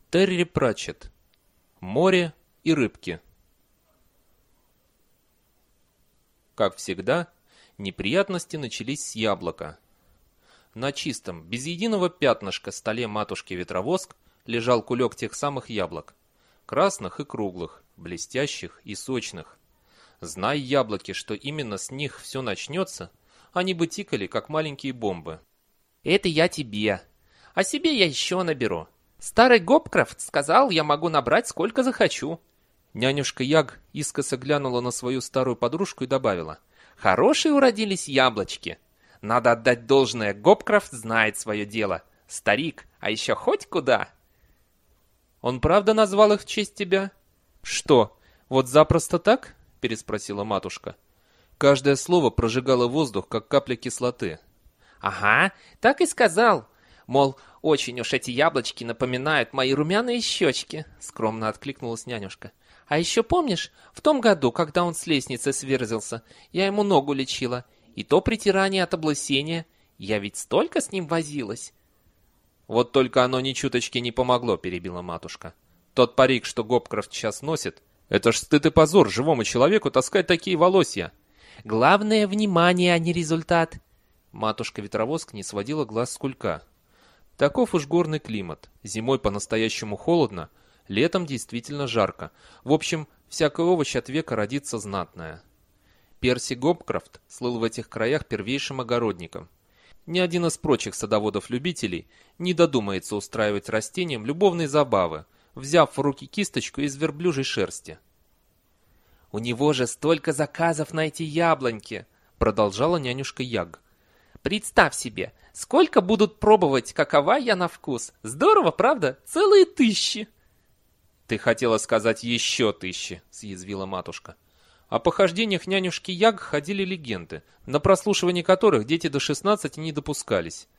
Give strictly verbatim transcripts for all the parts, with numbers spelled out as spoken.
Терри Пратчетт. Море и рыбки. Как всегда, неприятности начались с яблока. На чистом, без единого пятнышка столе матушки-ветровоск лежал кулек тех самых яблок. Красных и круглых, блестящих и сочных. Знай яблоки, что именно с них все начнется, они бы тикали, как маленькие бомбы. «Это я тебе. А себе я еще наберу. Старый Гопкрафт сказал, я могу набрать сколько захочу». Нянюшка Яг искоса глянула на свою старую подружку и добавила: «Хорошие уродились яблочки. Надо отдать должное, Гопкрафт знает свое дело. Старик, а еще хоть куда». «Он правда назвал их в честь тебя?» «Что, вот запросто так?» – переспросила матушка. Каждое слово прожигало воздух, как капля кислоты. «Ага, так и сказал. Мол, очень уж эти яблочки напоминают мои румяные щечки», — скромно откликнулась нянюшка. «А еще помнишь, в том году, когда он с лестницы сверзился, я ему ногу лечила, и то притирание от облысения. Я ведь столько с ним возилась». «Вот только оно ни чуточки не помогло», — перебила матушка. «Тот парик, что Гопкрафт сейчас носит, это ж стыд и позор живому человеку таскать такие волосья». «Главное — внимание, а не результат». Матушка-ветровоск не сводила глаз с кулька. Таков уж горный климат. Зимой по-настоящему холодно, летом действительно жарко. В общем, всякий овощ от века родится знатное. Перси Гопкрафт слыл в этих краях первейшим огородником. Ни один из прочих садоводов-любителей не додумается устраивать растениям любовные забавы, взяв в руки кисточку из верблюжьей шерсти. «У него же столько заказов на эти яблоньки!» — продолжала нянюшка Яг. «Представь себе, сколько будут пробовать, какова я на вкус. Здорово, правда? Целые тысячи!» «Ты хотела сказать еще тысячи», — съязвила матушка. О похождениях нянюшки Яг ходили легенды, на прослушивание которых дети до шестнадцати не допускались.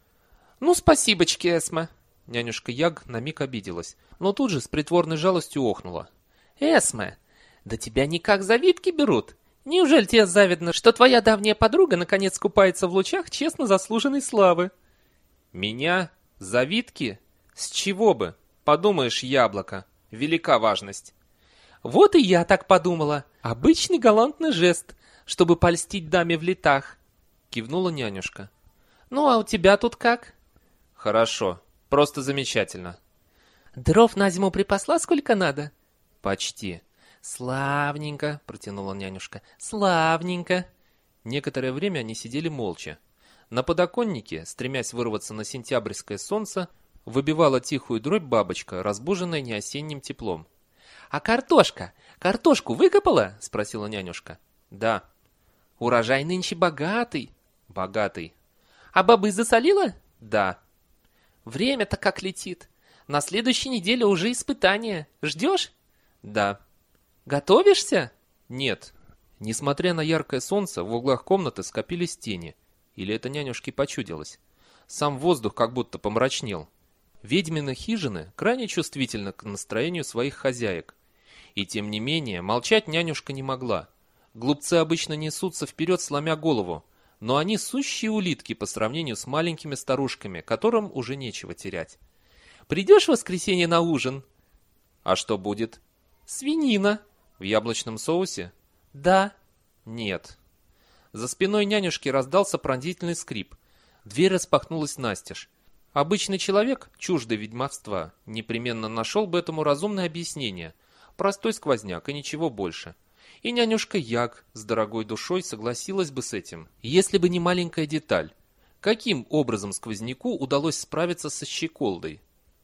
«Ну, спасибочки, Эсме!» Нянюшка Яг на миг обиделась, но тут же с притворной жалостью охнула. «Эсме, да тебя никак завидки берут! Неужели тебе завидно, что твоя давняя подруга наконец купается в лучах честно заслуженной славы?» «Меня? Завидки? С чего бы? Подумаешь, яблоко. Велика важность». «Вот и я так подумала. Обычный галантный жест, чтобы польстить даме в летах», — кивнула нянюшка. «Ну, а у тебя тут как?» «Хорошо. Просто замечательно». «Дров на зиму припасла сколько надо?» «Почти». «Славненько», — протянула нянюшка, — «славненько». Некоторое время они сидели молча. На подоконнике, стремясь вырваться на сентябрьское солнце, выбивала тихую дробь бабочка, разбуженная неосенним теплом. «А картошка? Картошку выкопала?» — спросила нянюшка. «Да». «Урожай нынче богатый». «Богатый». «А бобы засолила?» «Да». «Время-то как летит. На следующей неделе уже испытание. Ждешь?» «Да». «Готовишься?» «Нет». Несмотря на яркое солнце, в углах комнаты скопились тени. Или это нянюшке почудилось. Сам воздух как будто помрачнел. Ведьмины хижины крайне чувствительны к настроению своих хозяек. И тем не менее, молчать нянюшка не могла. Глупцы обычно несутся вперед, сломя голову, но они сущие улитки по сравнению с маленькими старушками, которым уже нечего терять. «Придешь в воскресенье на ужин?» «А что будет?» «Свинина». «В яблочном соусе?» «Да». «Нет». За спиной нянюшки раздался пронзительный скрип. Дверь распахнулась настежь. Обычный человек, чуждый ведьмовства, непременно нашел бы этому разумное объяснение. Простой сквозняк и ничего больше. И нянюшка Яг с дорогой душой согласилась бы с этим, если бы не маленькая деталь. Каким образом сквозняку удалось справиться со щеколдой?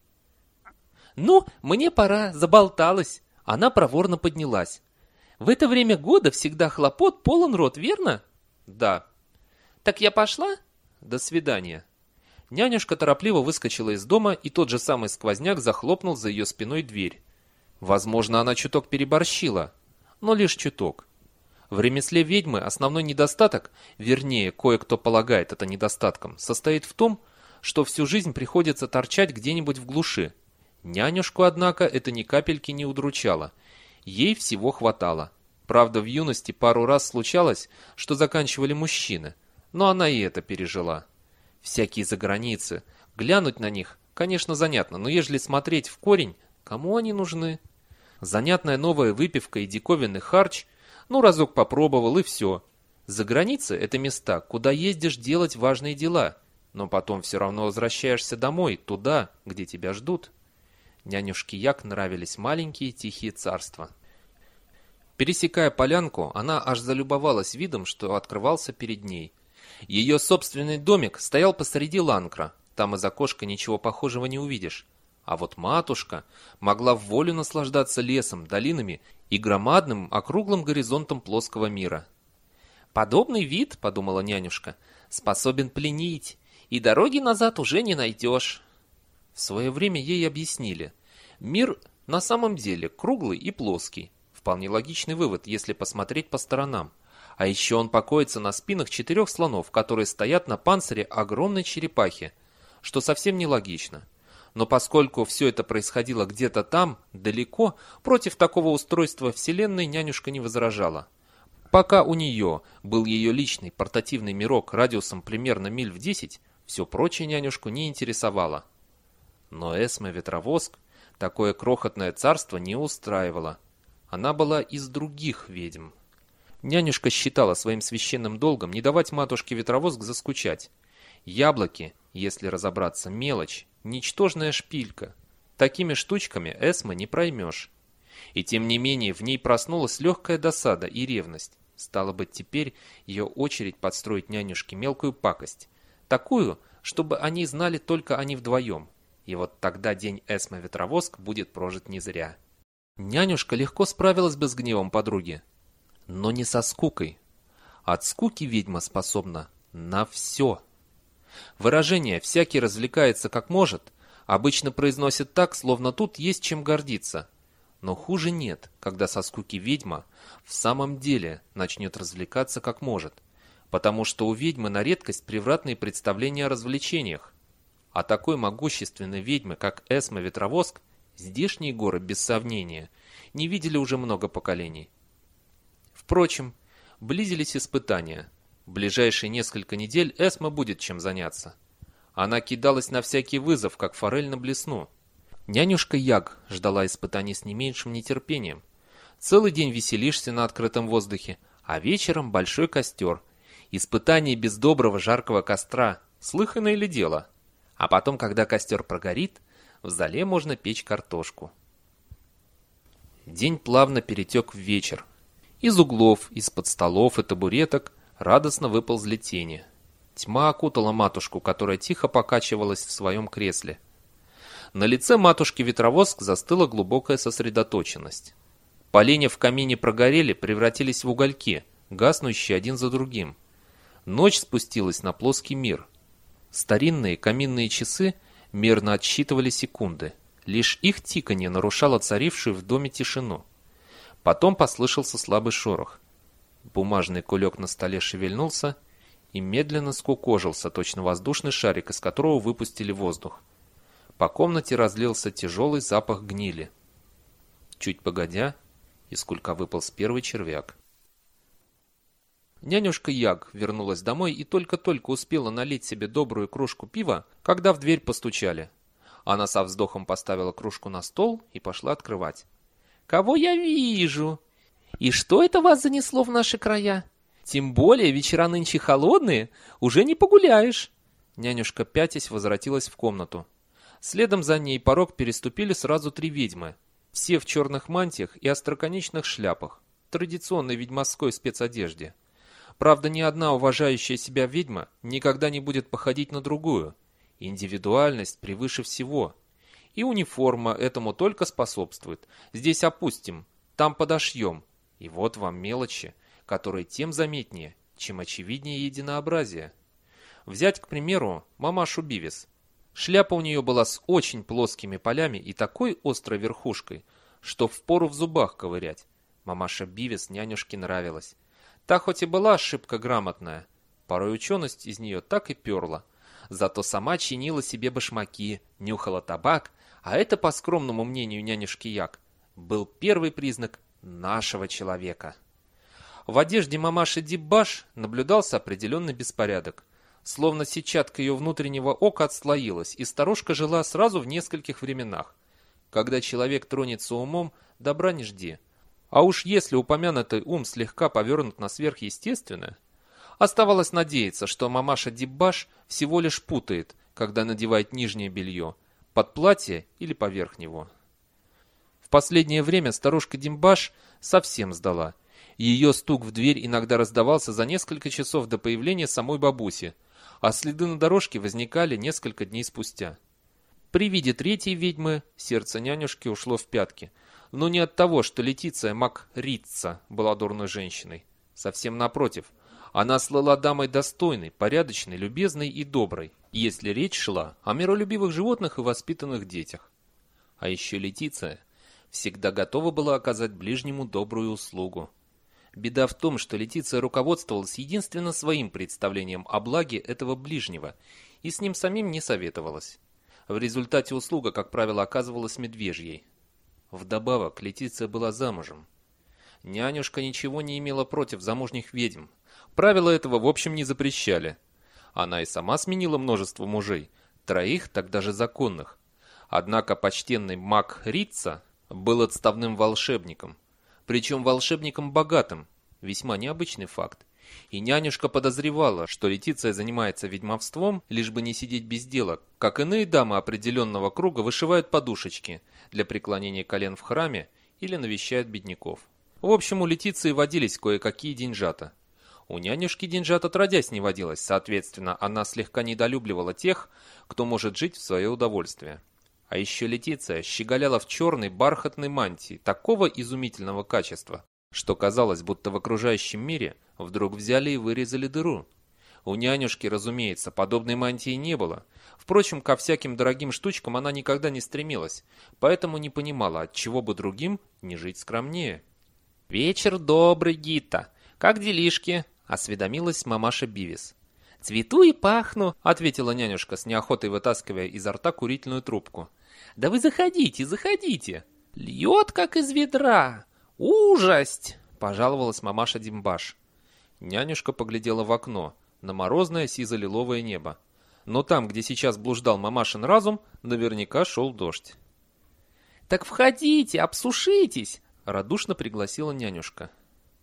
«Ну, мне пора, заболталась». Она проворно поднялась. «В это время года всегда хлопот полон рот, верно?» «Да». «Так я пошла?» «До свидания». Нянюшка торопливо выскочила из дома, и тот же самый сквозняк захлопнул за ее спиной дверь. Возможно, она чуток переборщила, но лишь чуток. В ремесле ведьмы основной недостаток, вернее, кое-кто полагает это недостатком, состоит в том, что всю жизнь приходится торчать где-нибудь в глуши. Нянюшку, однако, это ни капельки не удручало. Ей всего хватало. Правда, в юности пару раз случалось, что заканчивали мужчины, но она и это пережила. Всякие заграницы, глянуть на них, конечно, занятно, но ежели смотреть в корень, кому они нужны? Занятная новая выпивка и диковинный харч, ну разок попробовал и все. За границей это места, куда ездишь делать важные дела, но потом все равно возвращаешься домой, туда, где тебя ждут. Нянюшке Як нравились маленькие тихие царства. Пересекая полянку, она аж залюбовалась видом, что открывался перед ней. Ее собственный домик стоял посреди ланкра, там из окошка ничего похожего не увидишь. А вот матушка могла в волю наслаждаться лесом, долинами и громадным округлым горизонтом плоского мира. «Подобный вид, — подумала нянюшка, — способен пленить, и дороги назад уже не найдешь». В свое время ей объяснили. Мир на самом деле круглый и плоский. Вполне логичный вывод, если посмотреть по сторонам. А еще он покоится на спинах четырех слонов, которые стоят на панцире огромной черепахи, что совсем нелогично. Но поскольку все это происходило где-то там, далеко, против такого устройства Вселенной нянюшка не возражала. Пока у нее был ее личный портативный мирок радиусом примерно миль в десять, все прочее нянюшку не интересовало. Но Эсме-ветровоск такое крохотное царство не устраивало. Она была из других ведьм. Нянюшка считала своим священным долгом не давать матушке-ветровоск заскучать. Яблоки, если разобраться, мелочь, ничтожная шпилька. Такими штучками Эсме не проймешь. И тем не менее в ней проснулась легкая досада и ревность. Стало быть, теперь ее очередь подстроить нянюшке мелкую пакость. Такую, чтобы они знали только они вдвоем. И вот тогда день Эсме-ветровоск будет прожит не зря. Нянюшка легко справилась бы с гневом подруги. Но не со скукой. От скуки ведьма способна на все. Выражение «всякий развлекается как может» обычно произносит так, словно тут есть чем гордиться. Но хуже нет, когда со скуки ведьма в самом деле начнет развлекаться как может, потому что у ведьмы на редкость превратные представления о развлечениях. А такой могущественной ведьмы, как Эсме-ветровоск, здешние горы, без сомнения, не видели уже много поколений. Впрочем, близились испытания. В ближайшие несколько недель Эсме будет чем заняться. Она кидалась на всякий вызов, как форель на блесну. Нянюшка Яг ждала испытаний с не меньшим нетерпением. Целый день веселишься на открытом воздухе, а вечером большой костер. Испытание без доброго жаркого костра. Слыханное ли дело? А потом, когда костер прогорит, в зале можно печь картошку. День плавно перетек в вечер. Из углов, из-под столов и табуреток радостно выползли тени. Тьма окутала матушку, которая тихо покачивалась в своем кресле. На лице матушки-ветровоск застыла глубокая сосредоточенность. Поленья в камине прогорели, превратились в угольки, гаснущие один за другим. Ночь спустилась на плоский мир. Старинные каминные часы мерно отсчитывали секунды. Лишь их тиканье нарушало царившую в доме тишину. Потом послышался слабый шорох. Бумажный кулек на столе шевельнулся и медленно скукожился, точно воздушный шарик, из которого выпустили воздух. По комнате разлился тяжелый запах гнили. Чуть погодя, из кулька выполз первый червяк. Нянюшка Яг вернулась домой и только-только успела налить себе добрую кружку пива, когда в дверь постучали. Она со вздохом поставила кружку на стол и пошла открывать. «Кого я вижу? И что это вас занесло в наши края? Тем более вечера нынче холодные, уже не погуляешь». Нянюшка, пятясь, возвратилась в комнату. Следом за ней порог переступили сразу три ведьмы. Все в черных мантиях и остроконечных шляпах, традиционной ведьмовской спецодежде. Правда, ни одна уважающая себя ведьма никогда не будет походить на другую. Индивидуальность превыше всего. И униформа этому только способствует. Здесь опустим, там подошьем. И вот вам мелочи, которые тем заметнее, чем очевиднее единообразие. Взять, к примеру, мамашу Бивис. Шляпа у нее была с очень плоскими полями и такой острой верхушкой, что впору в зубах ковырять. Мамаша Бивис нянюшке нравилась. Та хоть и была шибко грамотная, порой ученость из нее так и перла. Зато сама чинила себе башмаки, нюхала табак, а это, по скромному мнению нянюшки Яг, был первый признак нашего человека. В одежде мамаши Диббаш наблюдался определенный беспорядок. Словно сетчатка ее внутреннего ока отслоилась, и старушка жила сразу в нескольких временах. Когда человек тронется умом, добра не жди. А уж если упомянутый ум слегка повернут на сверхъестественное, оставалось надеяться, что мамаша Диббаш всего лишь путает, когда надевает нижнее белье, под платье или поверх него. В последнее время старушка Димбаш совсем сдала. Ее стук в дверь иногда раздавался за несколько часов до появления самой бабуси, а следы на дорожке возникали несколько дней спустя. При виде третьей ведьмы сердце нянюшки ушло в пятки, но не от того, что Летиция Макрица была дурной женщиной. Совсем напротив, она слыла дамой достойной, порядочной, любезной и доброй, если речь шла о миролюбивых животных и воспитанных детях. А еще Летиция всегда готова была оказать ближнему добрую услугу. Беда в том, что Летиция руководствовалась единственно своим представлением о благе этого ближнего и с ним самим не советовалась. В результате услуга, как правило, оказывалась медвежьей. Вдобавок, Летиция была замужем. Нянюшка ничего не имела против замужних ведьм. Правила этого в общем не запрещали. Она и сама сменила множество мужей, троих так даже законных. Однако почтенный маг Рица был отставным волшебником. Причем волшебником богатым, весьма необычный факт. И нянюшка подозревала, что Летиция занимается ведьмовством, лишь бы не сидеть без дела, как иные дамы определенного круга вышивают подушечки для преклонения колен в храме или навещают бедняков. В общем, у Летиции водились кое-какие деньжата. У нянюшки деньжат отродясь не водилось, соответственно, она слегка недолюбливала тех, кто может жить в свое удовольствие. А еще Летиция щеголяла в черной бархатной мантии такого изумительного качества, что казалось, будто в окружающем мире вдруг взяли и вырезали дыру. У нянюшки, разумеется, подобной мантии не было. Впрочем, ко всяким дорогим штучкам она никогда не стремилась, поэтому не понимала, отчего бы другим не жить скромнее. «Вечер добрый, Гита. Как делишки?» – осведомилась мамаша Бивис. «Цвету и пахну», – ответила нянюшка, с неохотой вытаскивая изо рта курительную трубку. «Да вы заходите, заходите! Льет, как из ведра! Ужасть!» – пожаловалась мамаша Димбаш. Нянюшка поглядела в окно, на морозное сизо-лиловое небо. Но там, где сейчас блуждал мамашин разум, наверняка шел дождь. «Так входите, обсушитесь!» – радушно пригласила нянюшка.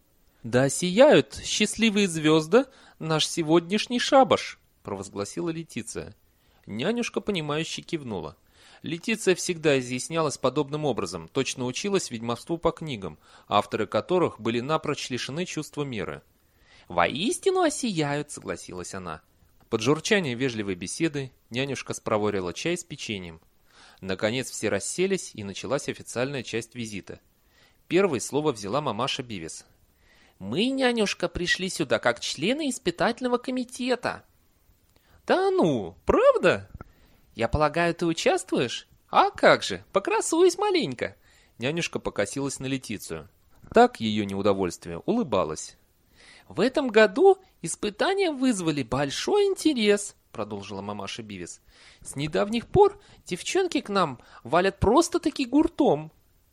«Да сияют счастливые звезды наш сегодняшний шабаш!» – провозгласила Летиция. Нянюшка, понимающе кивнула. Летиция всегда изъяснялась подобным образом, точно училась ведьмовству по книгам, авторы которых были напрочь лишены чувства меры. «Воистину осияют», — согласилась она. Под журчание вежливой беседы нянюшка спроворила чай с печеньем. Наконец все расселись, и началась официальная часть визита. Первой слово взяла мамаша Бивис. «Мы, нянюшка, пришли сюда как члены испытательного комитета». «Да ну, правда? Я полагаю, ты участвуешь? А как же, покрасуюсь маленько». Нянюшка покосилась на Летицию. Так ее неудовольствие улыбалась. «В этом году испытания вызвали большой интерес», — продолжила мамаша Бивис. «С недавних пор девчонки к нам валят просто-таки гуртом».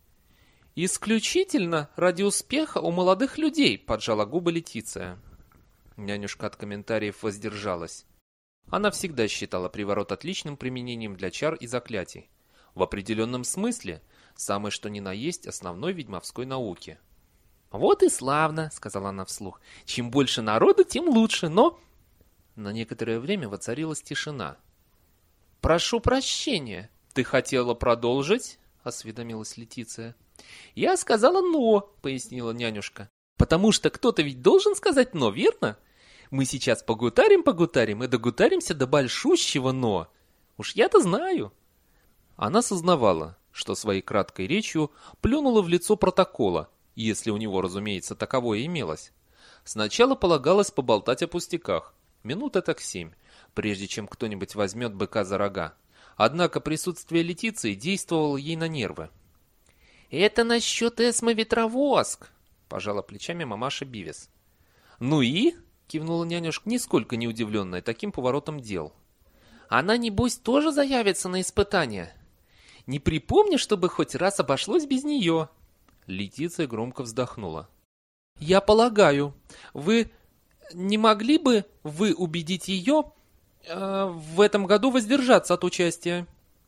«Исключительно ради успеха у молодых людей», — поджала губы Летиция. Нянюшка от комментариев воздержалась. Она всегда считала приворот отличным применением для чар и заклятий. В определенном смысле, самое что ни на есть основной ведьмовской науки. «Вот и славно», — сказала она вслух. «Чем больше народу, тем лучше, но...» На некоторое время воцарилась тишина. «Прошу прощения, ты хотела продолжить?» — осведомилась Летиция. «Я сказала «но», — пояснила нянюшка. «Потому что кто-то ведь должен сказать «но», верно? Мы сейчас погутарим-погутарим и догутаримся до большущего «но». Уж я-то знаю». Она сознавала, что своей краткой речью плюнула в лицо протокола, если у него, разумеется, таковое имелось. Сначала полагалось поболтать о пустяках, минут этак семь, прежде чем кто-нибудь возьмет быка за рога. Однако присутствие Летиции действовало ей на нервы. «Это насчет Эсмы Ветровоск», — пожала плечами мамаша Бивис. «Ну и?» — кивнула нянюшка, нисколько не удивленная таким поворотом дел. «Она, небось, тоже заявится на испытание? Не припомню, чтобы хоть раз обошлось без нее». Летиция громко вздохнула. «Я полагаю, вы не могли бы вы убедить ее «Э, в этом году воздержаться от участия».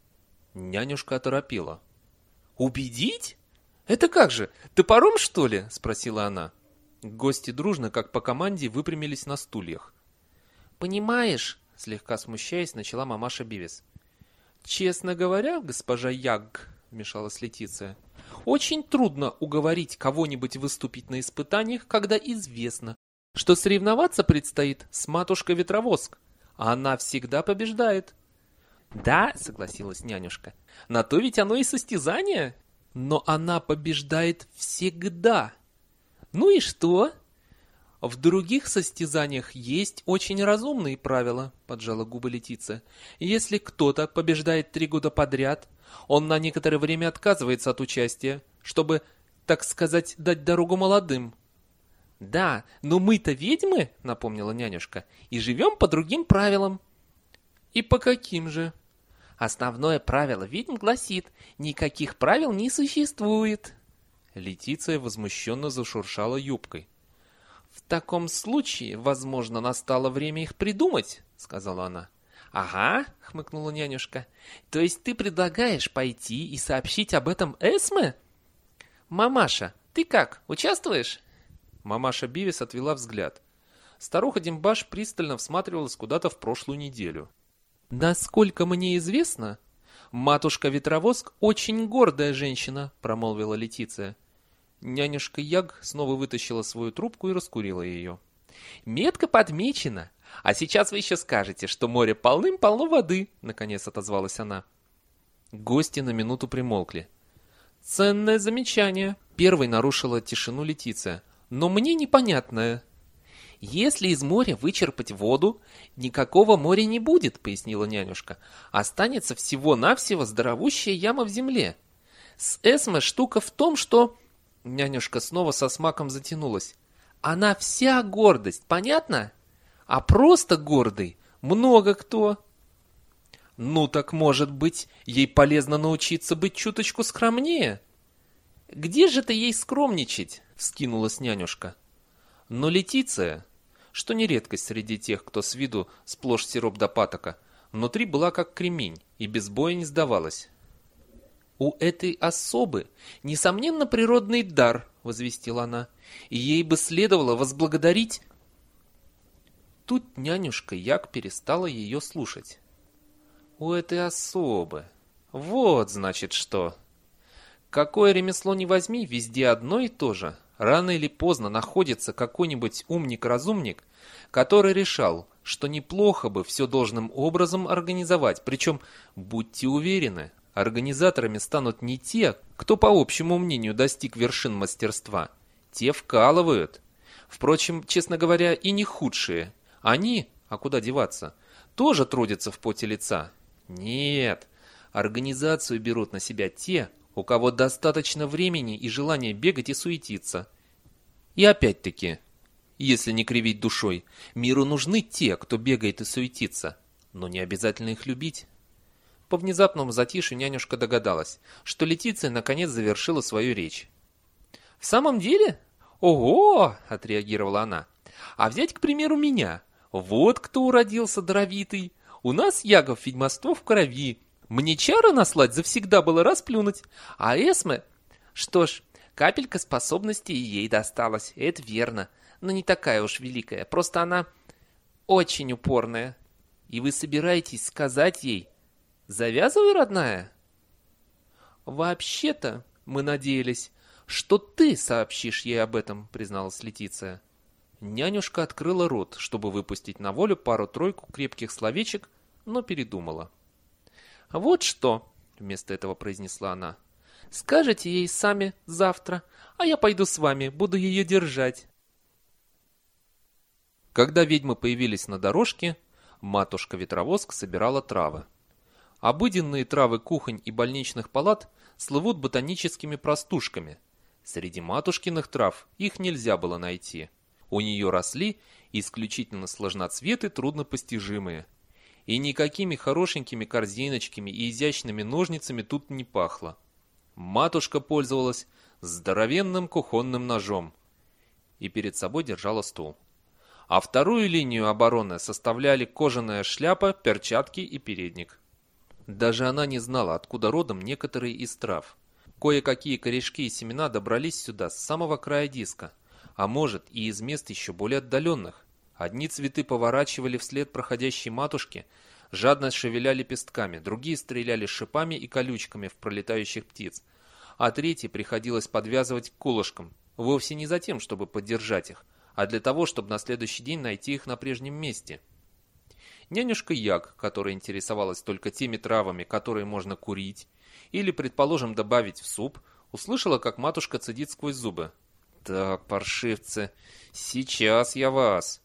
Нянюшка оторопела. «Убедить? Это как же, топором, что ли?» – спросила она. Гости дружно, как по команде, выпрямились на стульях. «Понимаешь», — слегка смущаясь, начала мамаша Бивис. «Честно говоря, госпожа Ягг», — вмешалась Летиция, «очень трудно уговорить кого-нибудь выступить на испытаниях, когда известно, что соревноваться предстоит с матушкой-ветровоск, а она всегда побеждает». «Да», — согласилась нянюшка, — «на то ведь оно и состязание». «Но она побеждает всегда». «Ну и что?» «В других состязаниях есть очень разумные правила», — поджала губы Летиция. «Если кто-то побеждает три года подряд, он на некоторое время отказывается от участия, чтобы, так сказать, дать дорогу молодым». «Да, но мы-то ведьмы», — напомнила нянюшка, — «и живем по другим правилам». «И по каким же?» «Основное правило ведьм гласит, никаких правил не существует». Летиция возмущенно зашуршала юбкой. «В таком случае, возможно, настало время их придумать», — сказала она. «Ага», — хмыкнула нянюшка. «То есть ты предлагаешь пойти и сообщить об этом Эсме? Мамаша, ты как, участвуешь?» Мамаша Бивис отвела взгляд. Старуха Дембаш пристально всматривалась куда-то в прошлую неделю. «Насколько мне известно, матушка-ветровоск очень гордая женщина», — промолвила Летиция. Нянюшка Яг снова вытащила свою трубку и раскурила ее. «Метко подмечено. А сейчас вы еще скажете, что море полным-полно воды», — наконец отозвалась она. Гости на минуту примолкли. «Ценное замечание», — первой нарушила тишину Летиция. «Но мне непонятное». «Если из моря вычерпать воду, никакого моря не будет», — пояснила нянюшка. «Останется всего-навсего здоровущая яма в земле. С Эсме штука в том, что...» Нянюшка снова со смаком затянулась. «Она вся гордость, понятно? А просто гордый много кто». «Ну так, может быть, ей полезно научиться быть чуточку скромнее?» «Где же ты ей скромничать?» — вскинулась нянюшка. Но Летиция, что не редкость среди тех, кто с виду сплошь сироп да патока, внутри была как кремень и без боя не сдавалась. «У этой особы, несомненно, природный дар», — возвестила она, — «и ей бы следовало возблагодарить...» Тут нянюшка Яг перестала ее слушать. «У этой особы. Вот, значит, что. Какое ремесло ни возьми, везде одно и то же. Рано или поздно находится какой-нибудь умник-разумник, который решал, что неплохо бы все должным образом организовать. Причем, будьте уверены, организаторами станут не те, кто, по общему мнению, достиг вершин мастерства. Те вкалывают. Впрочем, честно говоря, и не худшие. Они, а куда деваться, тоже трудятся в поте лица. Нет, организацию берут на себя те, у кого достаточно времени и желания бегать и суетиться. И опять-таки, если не кривить душой, миру нужны те, кто бегает и суетится, но не обязательно их любить. По внезапному затишью нянюшка догадалась, что Летиция наконец завершила свою речь. «В самом деле? Ого!» — отреагировала она. «А взять, к примеру, меня. Вот кто уродился даровитый. У нас ягов ведьмовство в крови. Мне чары наслать завсегда было расплюнуть. А Эсме... Что ж, капелька способностей ей досталась, это верно. Но не такая уж великая, просто она очень упорная. И вы собираетесь сказать ей: «Завязывай, родная»?» «Вообще-то мы надеялись, что ты сообщишь ей об этом», — призналась Летиция. Нянюшка открыла рот, чтобы выпустить на волю пару-тройку крепких словечек, но передумала. «Вот что», — вместо этого произнесла она, — «скажете ей сами завтра, а я пойду с вами, буду ее держать». Когда ведьмы появились на дорожке, матушка-ветровоск собирала травы. Обыденные травы кухонь и больничных палат слывут ботаническими простушками. Среди матушкиных трав их нельзя было найти. У нее росли исключительно сложноцветы, труднопостижимые. И никакими хорошенькими корзиночками и изящными ножницами тут не пахло. Матушка пользовалась здоровенным кухонным ножом и перед собой держала стул. а вторую линию обороны составляли кожаная шляпа, перчатки и передник. Даже она не знала, откуда родом некоторые из трав. Кое-какие корешки и семена добрались сюда с самого края диска, а может и из мест еще более отдаленных. Одни цветы поворачивали вслед проходящей матушке, жадно шевеля лепестками, другие стреляли шипами и колючками в пролетающих птиц, а третьи приходилось подвязывать к колышкам, вовсе не за тем, чтобы поддержать их, а для того, чтобы на следующий день найти их на прежнем месте. Нянюшка Яг, которая интересовалась только теми травами, которые можно курить, или, предположим, добавить в суп, услышала, как матушка цедит сквозь зубы. «Так, паршивцы, сейчас я вас!»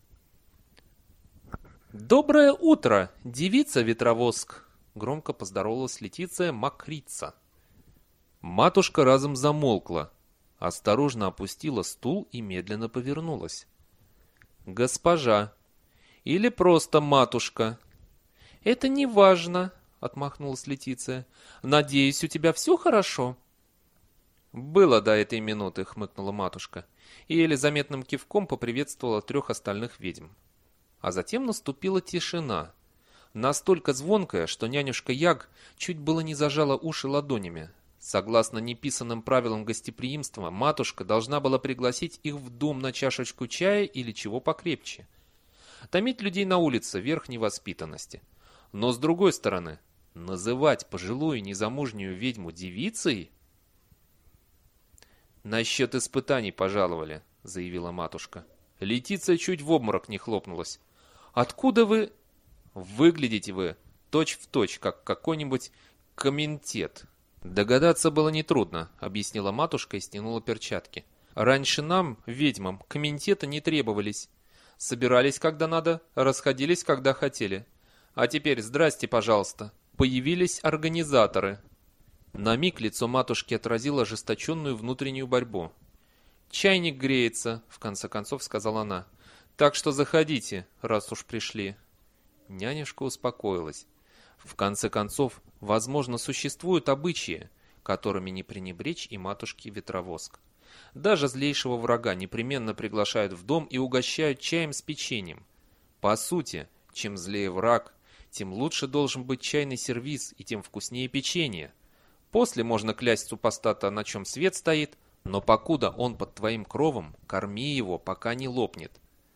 «Доброе утро, девица-ветровоск!» — громко поздоровалась Летиция Макрица. Матушка разом замолкла, осторожно опустила стул и медленно повернулась. «Госпожа! Или просто матушка?» «Это не важно», — отмахнулась Летиция. «Надеюсь, у тебя все хорошо?» «Было до этой минуты», — хмыкнула матушка, и еле заметным кивком поприветствовала трех остальных ведьм. А затем наступила тишина, настолько звонкая, что нянюшка Яг чуть было не зажала уши ладонями. Согласно неписанным правилам гостеприимства, матушка должна была пригласить их в дом на чашечку чая или чего покрепче. Томить людей на улице – верх невоспитанности. Но с другой стороны, называть пожилую незамужнюю ведьму девицей? «Насчет испытаний пожаловали», – заявила матушка. Летиция чуть в обморок не хлопнулась. «Откуда вы...» «Выглядите вы точь-в-точь, как какой-нибудь комитет». «Догадаться было нетрудно», — объяснила матушка и стянула перчатки. «Раньше нам, ведьмам, комитеты не требовались. Собирались, когда надо, расходились, когда хотели. А теперь, здрасте, пожалуйста, появились организаторы». На миг лицо матушки отразило ожесточенную внутреннюю борьбу. «Чайник греется», — в конце концов сказала она. «Так что заходите, раз уж пришли». Нянюшка успокоилась. В конце концов, возможно, существуют обычаи, которыми не пренебречь и матушке Ветровоск. Даже злейшего врага непременно приглашают в дом и угощают чаем с печеньем. По сути, чем злее враг, тем лучше должен быть чайный сервиз и тем вкуснее печенье. После можно клясть супостата, на чем свет стоит, но покуда он под твоим кровом, корми его, пока не лопнет.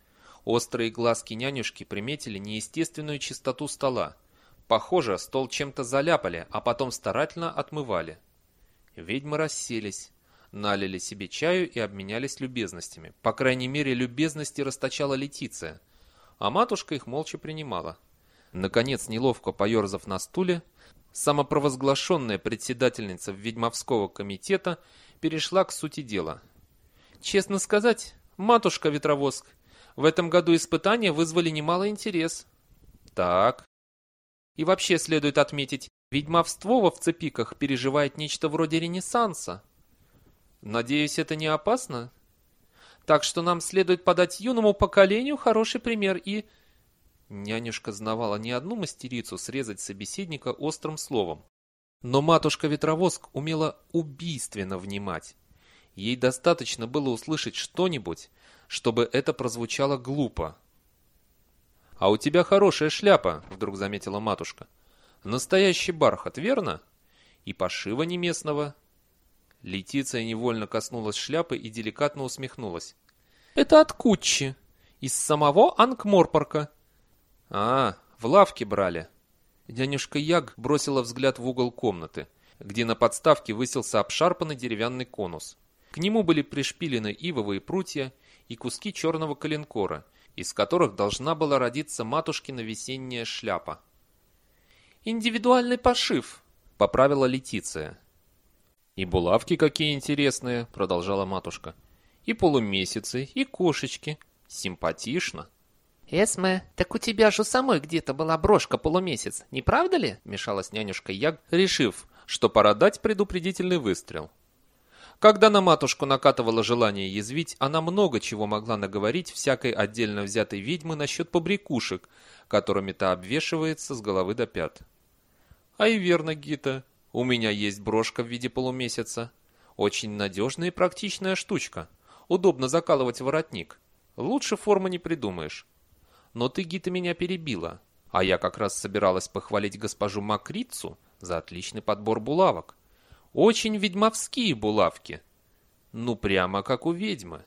Острые глазки нянюшки приметили неестественную чистоту стола. Похоже, стол чем-то заляпали, а потом старательно отмывали. Ведьмы расселись, налили себе чаю и обменялись любезностями. По крайней мере, любезности расточала Летиция, а матушка их молча принимала. Наконец, неловко поерзав на стуле, самопровозглашенная председательница ведьмовского комитета перешла к сути дела. «Честно сказать, матушка Ветровоск, в этом году испытания вызвали немалый интерес». «Так». И вообще следует отметить, ведьмовство во Вцепиках переживает нечто вроде ренессанса. Надеюсь, это не опасно? Так что нам следует подать юному поколению хороший пример и... Нянюшка знавала не одну мастерицу срезать собеседника острым словом. Но матушка Ветровоск умела убийственно внимать. Ей достаточно было услышать что-нибудь, чтобы это прозвучало глупо. «А у тебя хорошая шляпа», — вдруг заметила матушка. «Настоящий бархат, верно? И пошива не местного». Летиция невольно коснулась шляпы и деликатно усмехнулась. «Это от Кутчи, из самого Анкморпорка». «А, в лавке брали». Нянюшка Яг бросила взгляд в угол комнаты, где на подставке высился обшарпанный деревянный конус. К нему были пришпилены ивовые прутья и куски черного коленкора, из которых должна была родиться матушкина весенняя шляпа. «Индивидуальный пошив», — поправила Летиция. «И булавки какие интересные», — продолжала матушка. «И полумесяцы, и кошечки. Симпатично». «Эсме, так у тебя же самой где-то была брошка-полумесяц, не правда ли?» — вмешалась нянюшка Яг, решив, что пора дать предупредительный выстрел. Когда на матушку накатывало желание язвить, она много чего могла наговорить всякой отдельно взятой ведьмы насчет побрякушек, которыми та обвешивается с головы до пят. «А и верно, Гита, у меня есть брошка в виде полумесяца. Очень надежная и практичная штучка. Удобно закалывать воротник. Лучше формы не придумаешь. Но ты, Гита, меня перебила. А я как раз собиралась похвалить госпожу Макрицу за отличный подбор булавок. Очень ведьмовские булавки. Ну, прямо как у ведьмы.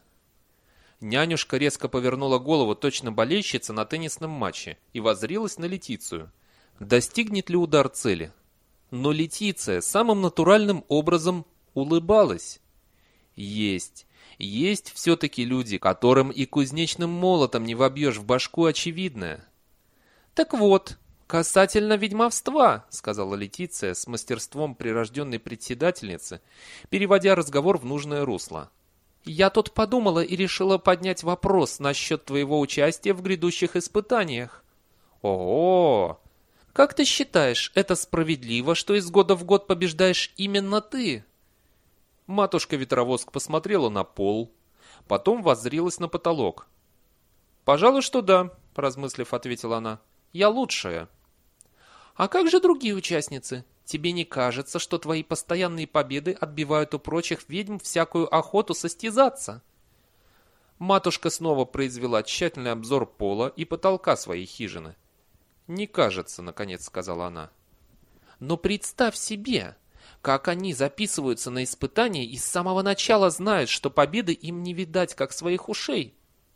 Нянюшка резко повернула голову, точно болельщица на теннисном матче, и воззрилась на Летицию. Достигнет ли удар цели? Но Летиция самым натуральным образом улыбалась. Есть, есть все-таки люди, которым и кузнечным молотом не вобьешь в башку очевидное. «Так вот, касательно ведьмовства», — сказала Летиция с мастерством прирожденной председательницы, переводя разговор в нужное русло. «Я тут подумала и решила поднять вопрос насчет твоего участия в грядущих испытаниях». «Ого! Как ты считаешь, это справедливо, что из года в год побеждаешь именно ты?» Матушка-ветровоск посмотрела на пол, потом воззрилась на потолок. «Пожалуй, что да», — поразмыслив, ответила она. «Я лучшая». «А как же другие участницы? Тебе не кажется, что твои постоянные победы отбивают у прочих ведьм всякую охоту состязаться?» Матушка снова произвела тщательный обзор пола и потолка своей хижины. «Не кажется», — наконец сказала она. «Но представь себе, как они записываются на испытания и с самого начала знают, что победы им не видать, как своих ушей».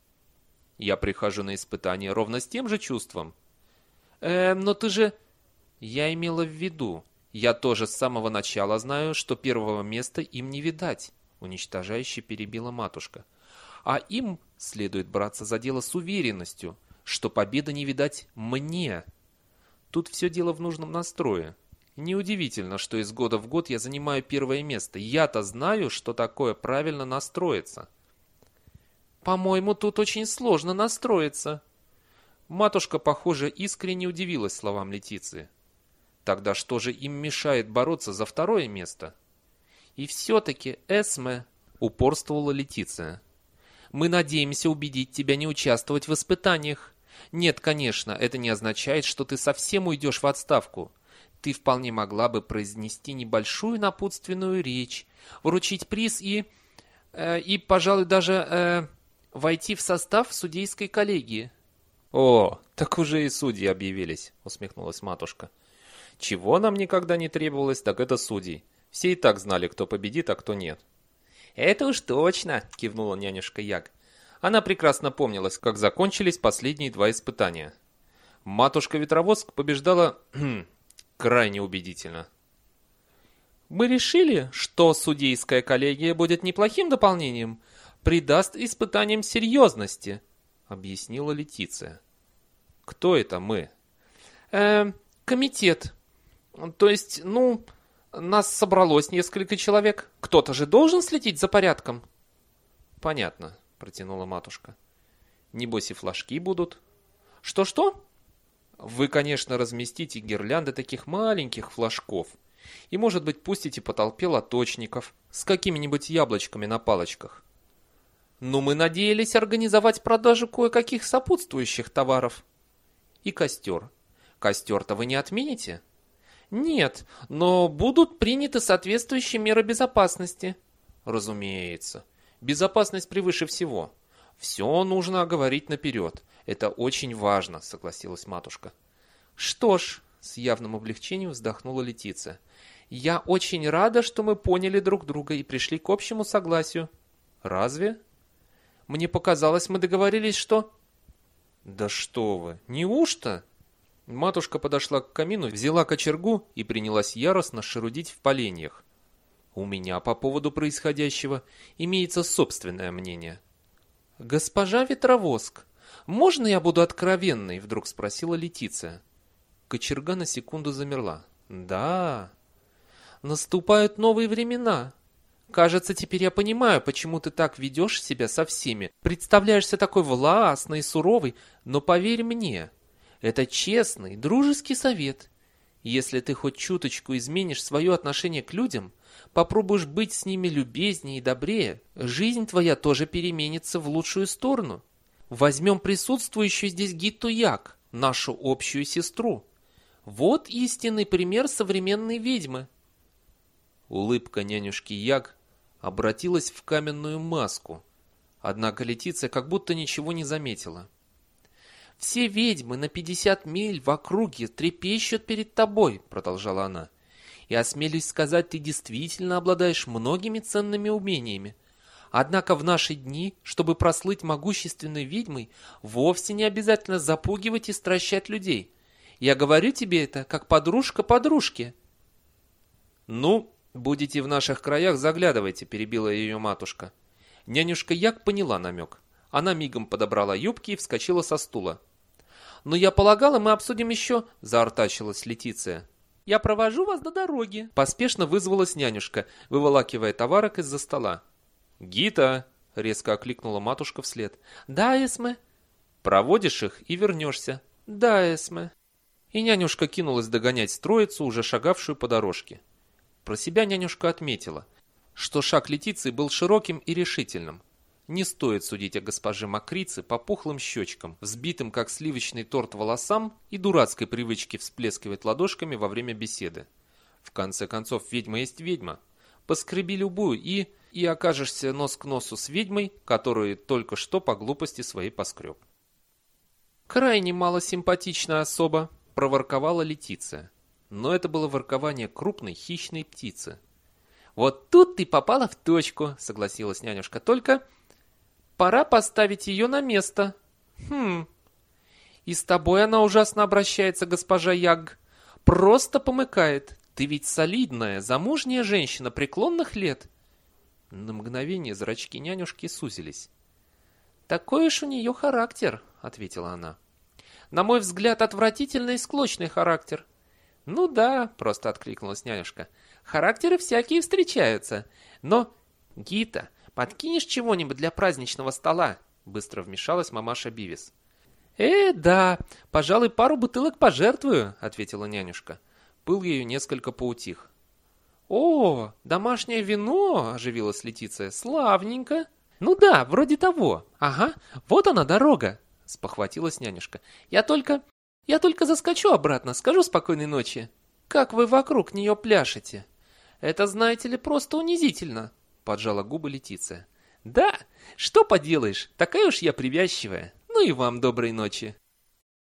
«Я прихожу на испытания ровно с тем же чувством». «Эм, но ты же...» «Я имела в виду, я тоже с самого начала знаю, что первого места им не видать», — уничтожающе перебила матушка. «А им следует браться за дело с уверенностью, что победа не видать мне. Тут все дело в нужном настрое. Неудивительно, что из года в год я занимаю первое место. Я-то знаю, что такое правильно настроиться». «По-моему, тут очень сложно настроиться». Матушка, похоже, искренне удивилась словам Летиции. «Тогда что же им мешает бороться за второе место?» «И все-таки, Эсме», — упорствовала Летиция, — «мы надеемся убедить тебя не участвовать в испытаниях. Нет, конечно, это не означает, что ты совсем уйдешь в отставку. Ты вполне могла бы произнести небольшую напутственную речь, вручить приз и... Э, и, пожалуй, даже э, войти в состав судейской коллегии». «О, так уже и судьи объявились», — усмехнулась матушка. «Чего нам никогда не требовалось, так это судей. Все и так знали, кто победит, а кто нет». «Это уж точно», — кивнула нянюшка Яг. Она прекрасно помнилась, как закончились последние два испытания. Матушка-ветровоск побеждала крайне убедительно. «Мы решили, что судейская коллегия будет неплохим дополнением, придаст испытаниям серьезности», — объяснила Летиция. «Кто это мы?» «Эм, комитет. То есть, ну, нас собралось несколько человек. Кто-то же должен следить за порядком». «Понятно», — протянула матушка. «Небось и флажки будут». «Что-что?» «Вы, конечно, разместите гирлянды таких маленьких флажков. И, может быть, пустите по толпе лоточников с какими-нибудь яблочками на палочках». «Ну, мы надеялись организовать продажу кое-каких сопутствующих товаров». «И костер. Костер-то вы не отмените?» «Нет, но будут приняты соответствующие меры безопасности». «Разумеется. Безопасность превыше всего. Все нужно оговорить наперед. Это очень важно», — согласилась матушка. «Что ж», — с явным облегчением вздохнула Летиция, — «я очень рада, что мы поняли друг друга и пришли к общему согласию». «Разве?» «Мне показалось, мы договорились, что...» «Да что вы! Неужто?» Матушка подошла к камину, взяла кочергу и принялась яростно шерудить в поленьях. «У меня по поводу происходящего имеется собственное мнение». «Госпожа Ветровоск, можно я буду откровенной?» — вдруг спросила Летиция. Кочерга на секунду замерла. «Да, наступают новые времена. Кажется, теперь я понимаю, почему ты так ведешь себя со всеми. Представляешься такой властной и суровой, но поверь мне, это честный, дружеский совет. Если ты хоть чуточку изменишь свое отношение к людям, попробуешь быть с ними любезнее и добрее, жизнь твоя тоже переменится в лучшую сторону. Возьмем присутствующую здесь Гитту Яг, нашу общую сестру. Вот истинный пример современной ведьмы». Улыбка нянюшки Яг обратилась в каменную маску, Однако Летиция как будто ничего не заметила. «Все ведьмы на пятьдесят миль в округе трепещут перед тобой», — продолжала она. «И осмелюсь сказать, ты действительно обладаешь многими ценными умениями. Однако в наши дни, чтобы прослыть могущественной ведьмой, вовсе не обязательно запугивать и стращать людей. Я говорю тебе это, как подружка подружке». «Ну, будете в наших краях, заглядывайте», — перебила ее матушка. Нянюшка Як поняла намек. Она мигом подобрала юбки и вскочила со стула. «Но я полагала, мы обсудим еще», — заортачилась Летиция. «Я провожу вас до дороги», — поспешно вызвалась нянюшка, выволакивая товарок из-за стола. «Гита!» — резко окликнула матушка вслед. «Да, Эсме». «Проводишь их и вернешься». «Да, Эсме». И нянюшка кинулась догонять троицу, уже шагавшую по дорожке. Про себя нянюшка отметила, что шаг Летиции был широким и решительным. Не стоит судить о госпоже Макрице по пухлым щечкам, взбитым как сливочный торт волосам и дурацкой привычке всплескивать ладошками во время беседы. В конце концов, ведьма есть ведьма. Поскреби любую и... и окажешься нос к носу с ведьмой, которую только что по глупости своей поскреб. «Крайне малосимпатичная особа», — проворковала Летиция. Но это было воркование крупной хищной птицы. «Вот тут ты попала в точку», — согласилась нянюшка. «Только пора поставить ее на место». «Хм. И с тобой она ужасно обращается, госпожа Яг. Просто помыкает. Ты ведь солидная, замужняя женщина преклонных лет». На мгновение зрачки нянюшки сузились. «Такой уж у нее характер», — ответила она. «На мой взгляд, отвратительный и склочный характер». «Ну да», — просто откликнулась нянюшка. «Характеры всякие встречаются. Но, Гита, подкинешь чего-нибудь для праздничного стола?» Быстро вмешалась мамаша Бивис. «Э, да, пожалуй, пару бутылок пожертвую», — ответила нянюшка. Пыл ее несколько поутих. «О, домашнее вино!» — оживилась Летиция. «Славненько!» «Ну да, вроде того. Ага, вот она дорога!» — спохватилась нянюшка. «Я только... я только заскочу обратно, скажу спокойной ночи. Как вы вокруг нее пляшете? Это, знаете ли, просто унизительно!» — поджала губы Летиция. «Да, что поделаешь, такая уж я привязчивая. Ну и вам доброй ночи!»